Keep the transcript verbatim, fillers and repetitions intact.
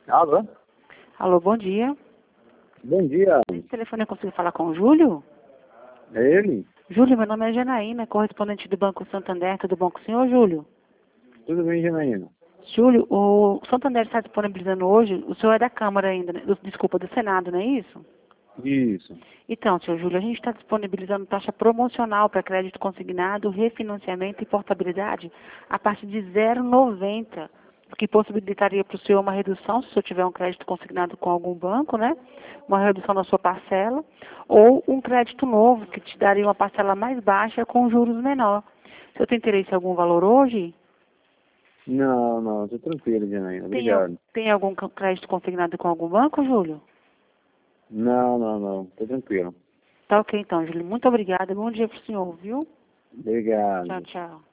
Alô? Alô, bom dia. Bom dia. Esse telefone eu consigo falar com o Júlio? É ele? Júlio, meu nome é Janaína, correspondente do Banco Santander. Tudo bom com o senhor, Júlio? Tudo bem, Janaína? Júlio, o Santander está disponibilizando hoje, o senhor é da Câmara ainda, né? Do- desculpa, do Senado, não é isso? Isso. Então, senhor Júlio, a gente está disponibilizando taxa promocional para crédito consignado, refinanciamento e portabilidade a partir de zero vírgula noventa, o que possibilitaria para o senhor uma redução, se o senhor tiver um crédito consignado com algum banco, né? Uma redução na sua parcela, ou um crédito novo, que te daria uma parcela mais baixa com juros menor. O senhor tem interesse em algum valor hoje? Não, não, tô tranquilo, Janaína. Tem, al- Obrigado. tem algum c- crédito consignado com algum banco, Júlio? Não, não, não. Tô tranquilo. Tá ok então, Júlio. Muito obrigada. Bom dia para o senhor, viu? Tchau, Obrigado. tchau.